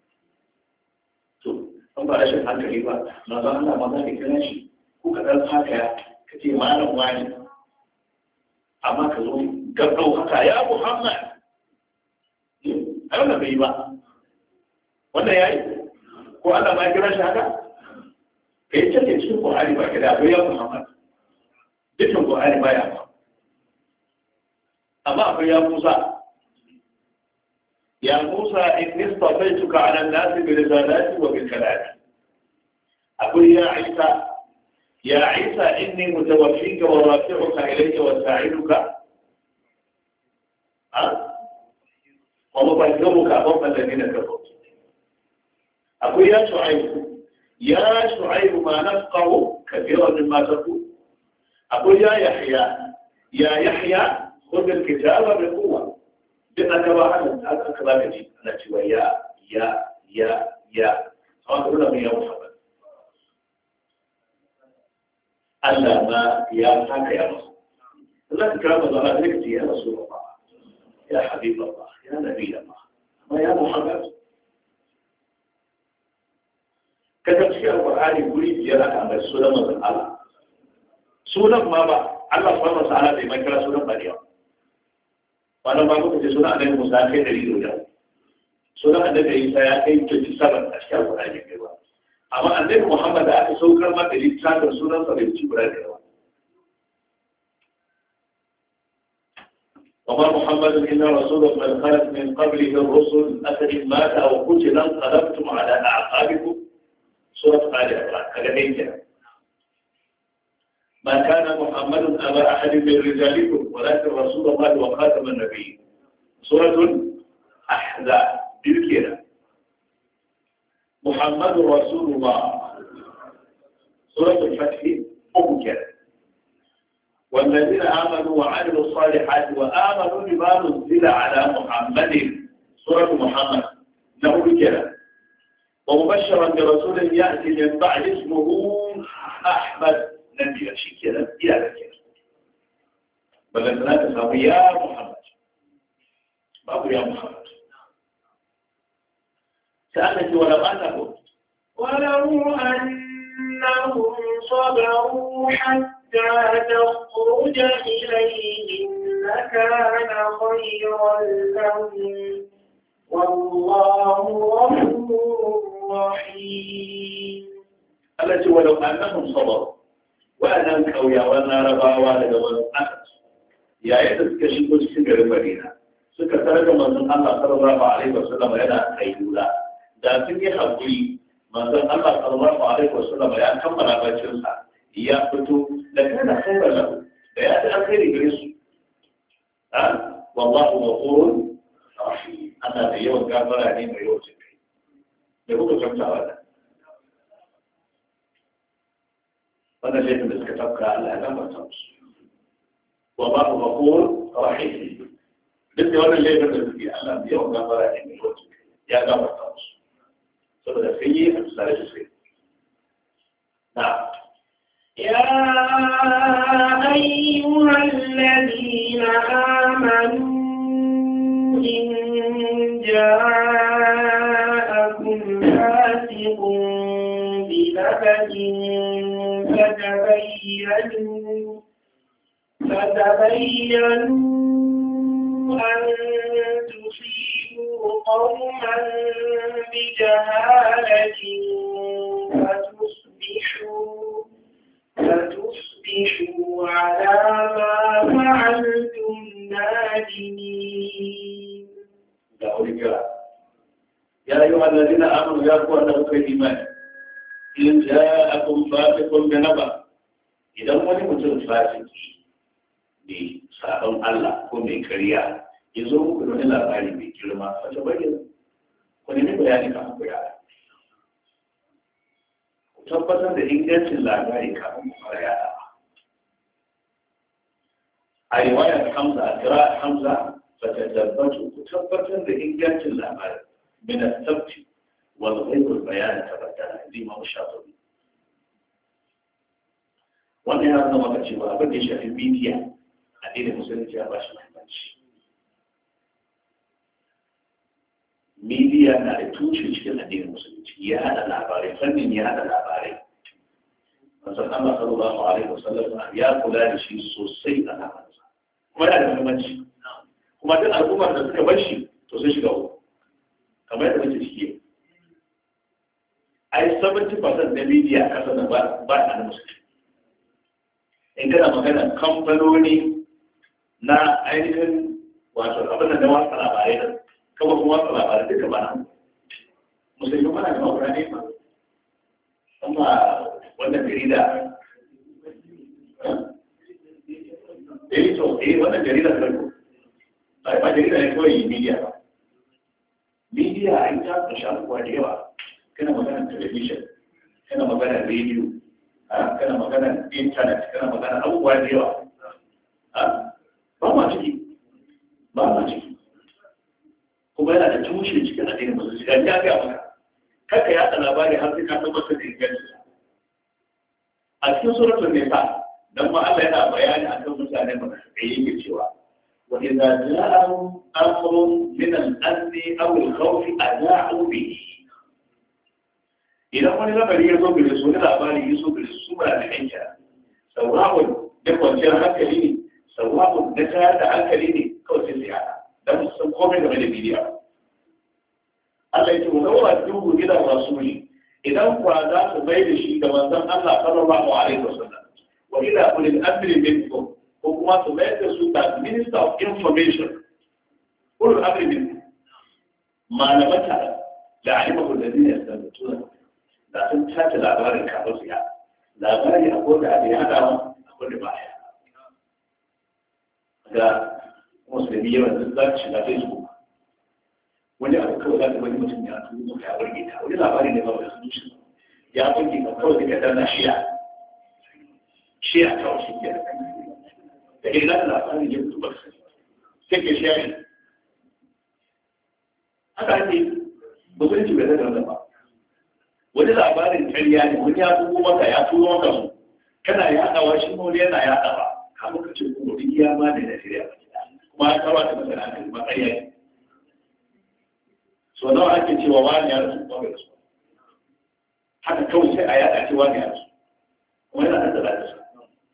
Speaker 2: ثم بعد شيء عن كلمة ما ظهرنا ما ذلك ناشي هو كذا حاجة كثير ما أنا واعي أما كذول قبلوا حكا يا محمد أنا بيبا وأنا ياي هو أنا ما يقرأ هذا kai ce cikin Qur'ani ba kada akwai ya Muhammad dukkan Qur'ani ba ya ba amma akwai ya Musa inni istafaituka 'ala an-nasi bi risalati wa bil kalami akwai ya Isa inni mutawaffika wa rafi'uka ilayka wa sa'iduka wa mubashiruka fawqa alladhina kafaru akwai ya Shu'aib يا شعيب ما نفقه كثيرا مما تقول أقول يا يحيى خذ الكتاب بقوة لأنك واحد أكبر كثير أنا شوى يا أقول لهم يا محمد ألا ما يا حاك يا رسول الله كلام الله ذكرت يا رسول الله يا حبيب الله يا نبي الله ما يا محمد kada cikin alƙur'ani guri biyar aka ambaci sunan manzon Allah sunan ma ba Allah subhanahu wa ta'ala bai mai kira sunan ba ne ba wannan ba muka ce sunan annabi Musa kai 100 sunan annabi Isa ya kai 27 a cikin alƙur'ani kai ba amma annabi Muhammad da aka saukar ma da littafin sunan sa bai ci guda da yawa وما محمد إلا رسول قد خلت من قبله الرسل أفإن مات أو قتل انقلبتم على أعقابكم سورة آل عمران هذا ما كان محمد أبا أحد من رجالكم ولكن رسول الله وخاتم النبيين سورة أحزاب بالكيرة محمد رسول الله سورة الفتح مبكرة والذين آمنوا وعملوا الصالحات وآمنوا بما نزل على محمد سورة محمد له بكرة ومبشرا برسول يأتي من بعد اسمه أحمد نبي شكرا إلى ذكر بل لا تسمى يا محمد ما يا محمد سألت ولو أنهم صبروا حتى تخرج إليهم لكان خيرا لهم والله غفور رحيم التي ولو أنهم صبروا وأنهم يا وناربا ولدوا أسد يا يدك شيء سكر المدينة سكر ترك من الله صلى الله عليه وسلم إلى أيولا da sun yi haƙuri manzon Allah sallallahu alaihi wasallam ya kammala bacinsa ya fito da kana khairan lahu da ya ta alkhairi gare su wallahu ghafurun rahim Allah da yawan gafara ne mai yawan jinkai da kuka fahimta wannan laifin da suka tafka Allah ya gafarta musu wallahu ghafurun rahim duk da wannan laifin da suke Allah da yawan gafara ne mai yawan jinkai ya gafarta musu saboda sai yi a tsare su نعم
Speaker 1: يا أيها الذين آمنوا إن جاءكم أن تصيبوا قوما بجهالة فتصبحوا على ما فعلتم نادمين.
Speaker 2: يا أيها الذين آمنوا يا أخوة أنه كالإيمان إن جاءكم فاسق بنبأ إذا wani mutum fasiki ne sabon Allah ko mai kariya ya zo muku da wani labari mai girma wata bayyana ku nemi bayani kafin ku yada ku tabbatar da ingancin labari kafin ku fara yada a riwayar Hamza a kira Hamza fa tabbatu ku tabbatar da ingancin labari min as-sabt wal ghayb al-bayan tabaddala inda Imam Shafi'i wannan yana nuna maka cewa abin da ya shafi media addinin musulunci ya ba shi muhimmanci. Media na da tushe cikin addinin musulunci ya haɗa labarai, fannin ya haɗa labarai. Manzon Allah sallallahu alaihi wasallam ya kula da shi sosai a zamaninsa. Kuma yana da muhimmanci. Kuma duk al'ummar da suka bar shi to sun shiga uku. Kamar yadda muke ciki. Ai 70% na media a ƙasar nan ba a musulunci. In kana magana kamfanoni na ainihin wato abin da watsa labarai da kama kuma watsa labarai duka ba nan musulmi mana da mawura ne ba amma wannan jarida wannan jarida farko ba jarida ne kawai media ba media a yi ta kunshi abubuwa da yawa kana magana television kana magana radio kana magana internet kana magana abubuwa da yawa ba ma ciki kuma yana da tushe cikin addinin musulunci ga ya ga maka kaka yaɗa labari har sai ka tabbatar da inganci a cikin suratul nisa dan ma Allah yana bayani akan mutane ba kai yake cewa wa idza ja'ahum amrun min al-amni aw al-khawfi ada'u bihi idan wani labari ya zo gare su wani labari ya zo gare su ba da kanka sawa'un da kwanciyar hankali ne sawa'un da tayar da hankali ne kawai sai su yada don su san komai game da bidiyo Allah ya ce wa wa dubu gidan rasuli idan kuwa za su bai da shi ga manzon Allah sallallahu alaihi wasallam wa ila ulil amri minkum ko kuma su bai da su ga minister of information ulul amri minkum malamata da alimahu alladhina yastanbituna da sun tace labarin kafin su yada labari akwai da ya hada akwai da baya ga musulmi yawan da za su shiga Facebook wani abu kawai za ta wani mutum ya tuzo ya burge ta wani labari ne ba wani sun shi ya burge ka kawai daga dana shiya kawai shi ke da ke da labarin ya mutu ba su sai ke shiya ne haka ne musulunci bai zai ba wani labarin karya ne wani ya tuzo maka ya tuzo maka su kana yaɗawa shi mawani yana yaɗawa kafin ka ce kuma duk ya ma da na shirya kuma ya kawo ta masana kan matsaya ne so nawa ake cewa wani ya rasu kuma bai rasu haka kawai sai a yaɗa ce wani ya rasu kuma yana da da su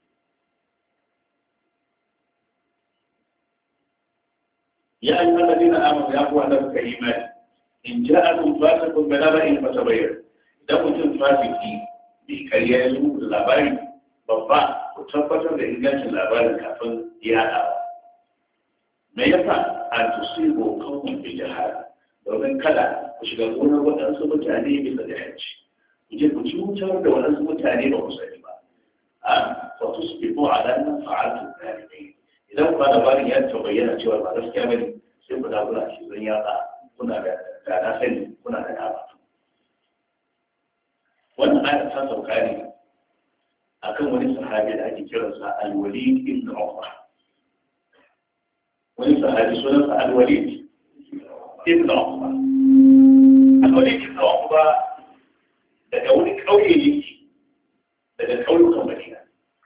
Speaker 2: ya ayyuhal ladina amanu ya kuwa da kuka imani in ja'akum fasiqun bi naba'in fatabayyanu idan mutum fasiki bai karya ya zo da labari babba ku tabbatar da ingancin labarin kafin ya haɗa me yasa an tusibo kawun bi jahal domin kada ku shiga gonar waɗansu mutane bisa da yanci ku je ku cutar da waɗansu mutane ba ku sani ba a wa tusbihu ala man fa'altu dhalika idan ku labarin ya bayyana cewa ba gaskiya bane sai ku da kula shi zan yatsa kuna da na sani kuna da dama wannan ayar ta sauka ne akan wani sahabi da ake kiransa al-Walid ibn Uqba wani sahabi sunansa al-Walid ibn Uqba al-Walid ibn Uqba daga wani kauye yake daga kauyukan Madina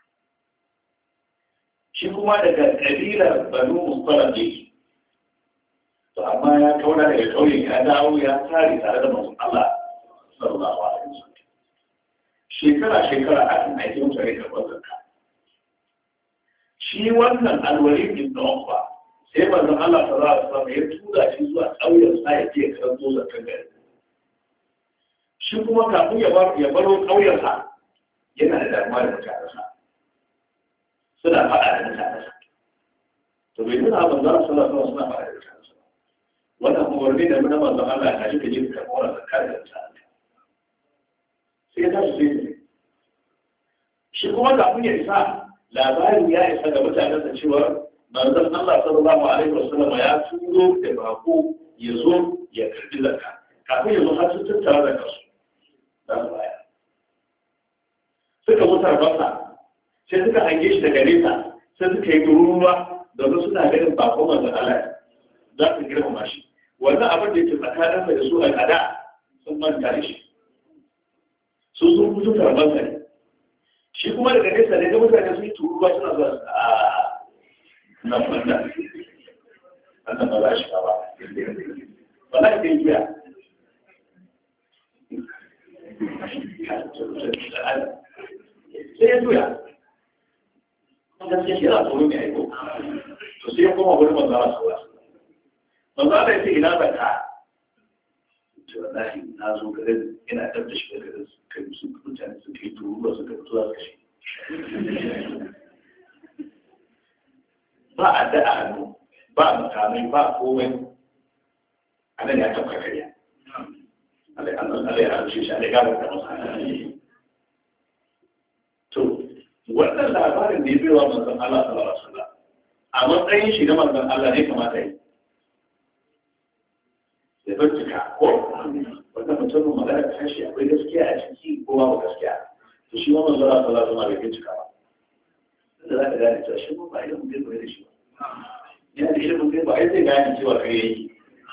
Speaker 2: shi kuma daga kabilar Banu Mustalaq yake to amma ya kauna daga kauyen ya dawo ya tare tare da manzon Allah sallallahu alaihi wasallam shekara akan aiki mutane karɓar zakka. Shi wannan alwali ibn Uqba sai manzon Allah sallallahu alaihi wasallam ya tura shi zuwa ƙauyen sa ya je karanto zakkan gari. Shi kuma kafin ya baro ƙauyen sa yana da damuwa da mutanensa. Suna faɗa da mutanensa. To bai nuna manzon Allah sallallahu alaihi wasallam suna faɗa da mutanensa. Wannan umarni da manzon Allah ya tashi ka je ka karɓo zakka da mutane. Sai ta shi shi kuma kafin ya isa labarin ya isa ga mutanen da cewa manzon Allah sallallahu alaihi wasallam ya turo da bako ya zo ya karbi zakka kafin ya zo har sun tattara da kansu da baya suka mutar basa sai suka hange shi daga nesa sai suka yi tururuwa da su suna ganin bako manzon Allah za su girmama shi wannan abin da yake tsakanin da su al'ada sun manta da shi sun fito karɓar sa ne shi kuma daga nesa ne ga mutane sun yi turuwa suna zuwa a nan wannan wannan ba za shi ba ba za ka yi biya sai ya juya wanda sai shi yana tsoro mai aiko to sai ya koma wurin manzara sauwa manzara ya ce ina zaka ce wallahi na zo garin ina ɗabda shi garin kai su mutane su kai turuwa suka fito za su kashe ba a da a hannu ba makamai ba komai a nan ya tafka karya Allah ya harshe shi Allah ya gaba da masa to wannan labarin da ya bai wa manzon Allah sallallahu alaihi wasallam a matsayin shi na manzon Allah ne kamata yi ya bincika ko wannan mutumin magana ta kashi akwai gaskiya a ciki ko babu gaskiya to shi wannan zara sallallahu alaihi wasallam bai bincika ba da za ka gane cewa shi ba ilimin gaiba da shi ba yana da ilimin gaiba ai zai gane cewa kai yake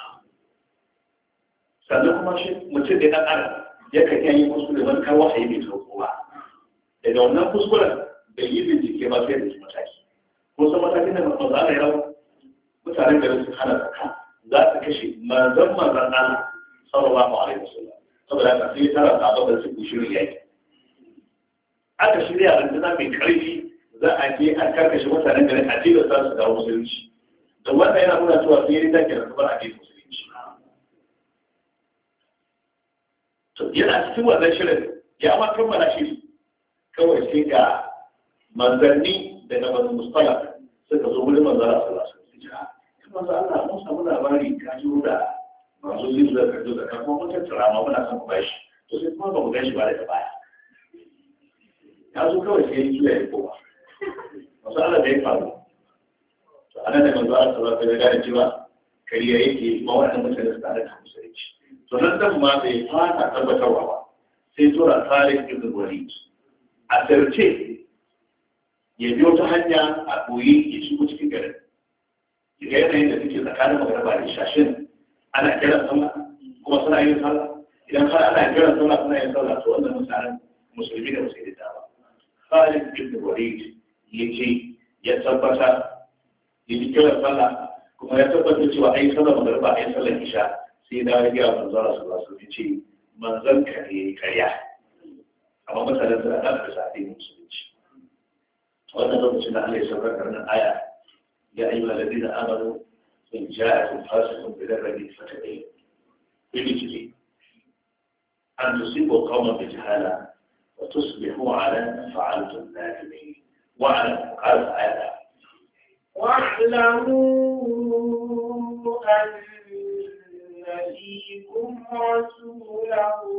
Speaker 2: sannan kuma shi mutum da ɗan adam yakan iya yin kuskure wani kar wahayi bai sauko ba daga wannan kuskuren bai yi bincike ba sai da su mataki ko san matakin da masu zala yawa mutanen garin su hana zakka za su kashe manzon Allah sallallahu alaihi wasallam saboda haka sai tara sabon da su shirin yaki aka shirya rundunar mai karfi za a je a karkashe mutanen garin a jira za su dawo musulunci da wanda yana nuna cewa sai yi take da zubar a jira musulunci to yana cikin wannan shirin ya ma kammala shi kawai sai ga manzanni daga manzan mustala suka zo wurin manzara sallallahu alaihi wasallam manzo Allah mun samu labari ka ji da masu yin da kajo da kuma mun tattara ma muna son ku bashi to sai kuma ba mu gashi ba daga baya ya zo kawai sai yi ya koma masu Allah da ya faru to ana da manzo Allah sallallahu alaihi wasallam ya cewa kariya yake ma wannan mutane su tare da musulunci to nan dan ma bai fata tabbatarwa ba sai tura Salih ibn Walid a tarce ya biyo ta hanya a koyi ya shigo cikin garin ga yanayin da suke tsakanin magaraba da shashin ana kiran sallah kuma suna yin sallah idan har ana kiran sallah suna yin sallah to wannan mutanen musulmi da musulmi da ba Khalid ibn Walid yace ya tabbata yin kiran sallah kuma ya tabbata cewa ai sallah magaraba ai sallah isha sai da ya ga manzon Allah sallallahu alaihi wasallam ce manzon ka ne kariya amma mutanen da aka sa addinin musulunci wannan lokacin da Allah ya saukar da wannan aya يا أيها الذين آمنوا إن جاءكم فاسق بنبأ فتبينوا بمثله أن تصيبوا قوما بجهالة وتصبحوا على ما فعلتم نادمين واعلموا قال تعالى
Speaker 1: واعلموا أن فيكم رسول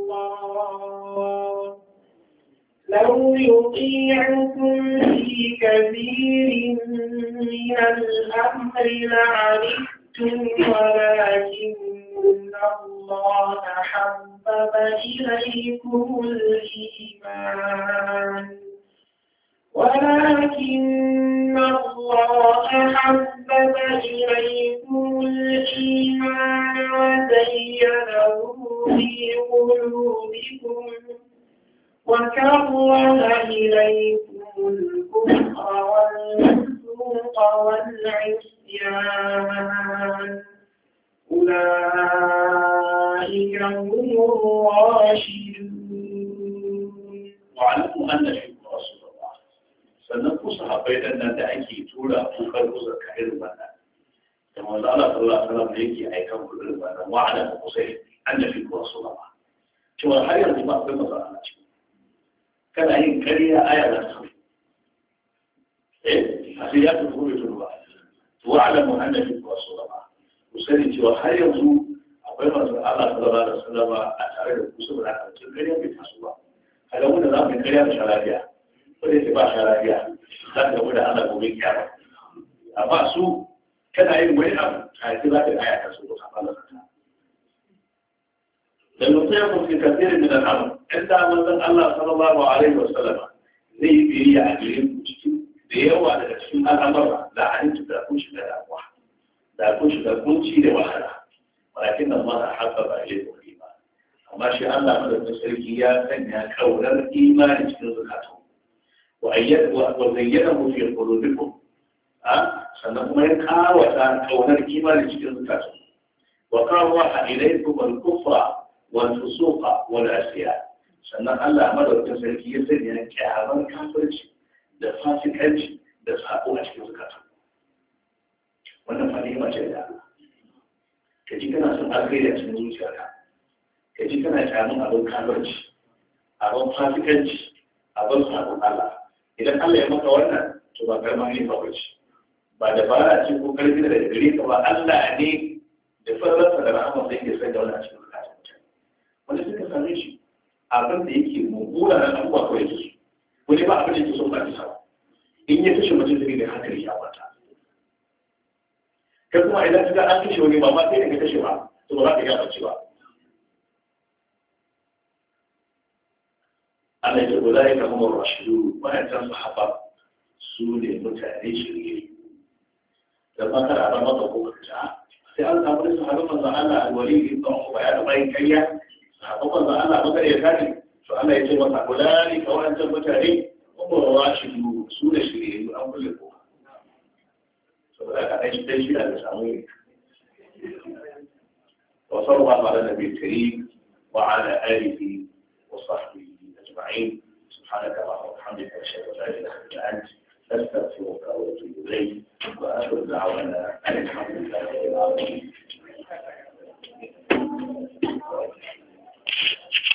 Speaker 1: الله لو يطيعكم في كثير من الأمر لعنتم ولكن الله حبب إليكم الإيمان وزينه في قلوبكم وكره إليكم الكفر والفسوق والعصيان أولئك هم الراشدون
Speaker 2: sahabbai dan nan da ake tura kokar kusur ka irin wannan da manzo Allah sallallahu alaihi wasallam yake aikan ku irin wannan wa'ada ku sai annabi ku rasulullah cewa har yanzu ba akwai maza Allah ce kana yin ƙarya aya da su sai ya tafi ko bai ba wa'lamu annabi ku rasulullah ku sani cewa har yanzu akwai masu Allah sallallahu alaihi wasallam a tare da ku saboda haka cikin ƙarya bai taso ba kaga wanda za mu yi ƙarya da sharafiya ko da ba sharafiya za ka gamu da Allah gobe kiyama amma su kana yin wani abu a yi za ka aya ta su ta Allah ta dan mutum ya kuma kasirin min al'amr inda manzon Allah sallallahu alaihi wasallam zai yi biyayya a gare ku cikin da yawa daga cikin al'amura da an ci da kun shiga damuwa da kun shiga kunci da wahala walakin Allah habbaba ilaykum al-iman amma shi Allah madaukakin sarki ya sanya kaunar imani cikin zakatu wa zayyanahu fi qulubikum sannan kuma ya kawata kaunar imani cikin zakatu wa karaha ilaykum al-kufra wal fusuqa wal asiya sannan Allah madaukakin sarki ya sanya kyamar kafirci da fasikanci da sako a cikin zakatu wannan fadima ce da Allah ka ji kana son alkhairi a cikin zuciyarka ka ji kana kyamun abin kafirci abin fasikanci abin sabon Allah idan Allah ya maka wannan to ba karma ne ba bace ba da bara ce ko karfi daga gare ka ba Allah ne da fararsa da rahama sai ke sai da wannan cikin zukatan mutane wanda suka same shi abin da yake mummuna na abubuwa kawai yake su wani ba abin da yake son ba ta sawa in ya kashe mutum zai da hankali ya wata kai kuma idan ka ga an kashe wani ba ma sai da ka kashe ba to ba za ka gaba cewa Allah ya gudai ka kuma rashidu wayancan sahaba su ne mutane shirye da makara ba maka ko ka sai an samu sahabban manzo Allah alwali ibn Ubayy da bayin kayya sahabban manzo Allah maka ya kare to Allah ya ce masa gudai ka wayancan mutane kuma rashidu su ne shirye an kulle ko وصلى الله على النبي الكريم وعلى آله وصحبه أجمعين سبحانك اللهم وبحمدك أشهد أن لا إله إلا أنت أستغفرك وأتوب إليك وآخر دعوانا أن الحمد لله رب العالمين